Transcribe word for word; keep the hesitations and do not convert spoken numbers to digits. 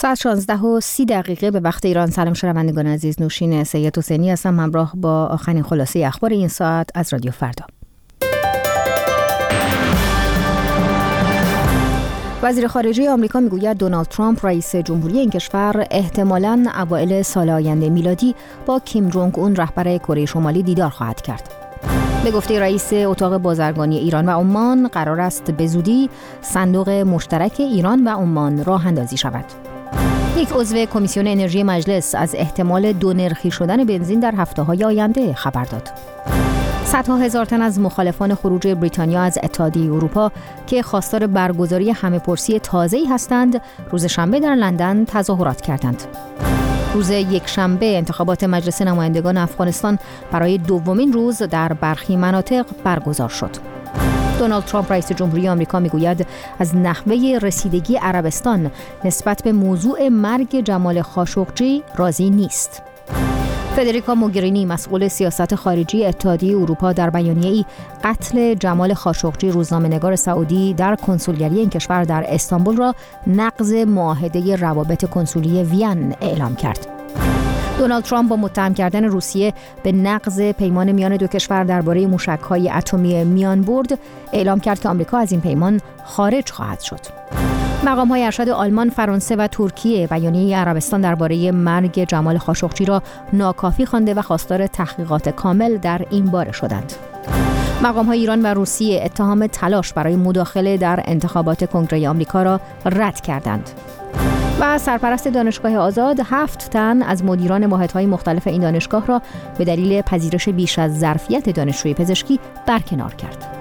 ساعت شانزده و سی دقیقه به وقت ایران. سلام شنوندگان عزیز، نوشین سید حسینی هستم همراه با آخرین خلاصه اخبار این ساعت از رادیو فردا. وزیر خارجه آمریکا میگوید دونالد ترامپ رئیس جمهوری این کشور احتمالاً اوایل سال آینده میلادی با کیم جونگ اون رهبر کره شمالی دیدار خواهد کرد. به گفته رئیس اتاق بازرگانی ایران و عمان قرار است به زودی صندوق مشترک ایران و عمان راه اندازی شود. یک عضو کمیسیون انرژی مجلس از احتمال دونرخی شدن بنزین در هفته‌های آینده خبر داد. صدها هزار تن از مخالفان خروج بریتانیا از اتحادیه اروپا که خواستار برگزاری همه‌پرسی تازه‌ای هستند، روز شنبه در لندن تظاهرات کردند. روز یک شنبه انتخابات مجلس نمایندگان افغانستان برای دومین روز در برخی مناطق برگزار شد. دونالد ترامپ رئیس جمهوری آمریکا میگوید از نحوه رسیدگی عربستان نسبت به موضوع مرگ جمال خاشقجی راضی نیست. فدریکا موگرینی مسئول سیاست خارجی اتحادیه اروپا در بیانیه‌ای قتل جمال خاشقجی روزنامه‌نگار سعودی در کنسولگری این کشور در استانبول را نقض معاهده روابط کنسولی وین اعلام کرد. دونالد ترامپ با متهم کردن روسیه به نقض پیمان میان دو کشور درباره موشک‌های اتمی میانبرد اعلام کرد که آمریکا از این پیمان خارج خواهد شد. مقام‌های ارشد آلمان، فرانسه و ترکیه بیانیه عربستان درباره مرگ جمال خاشقجی را ناکافی خوانده و خواستار تحقیقات کامل در این باره شدند. مقام‌های ایران و روسیه اتهام تلاش برای مداخله در انتخابات کنگره آمریکا را رد کردند. و سرپرست دانشگاه آزاد هفت تن از مدیران واحدهای مختلف این دانشگاه را به دلیل پذیرش بیش از ظرفیت دانشجوی پزشکی برکنار کرد.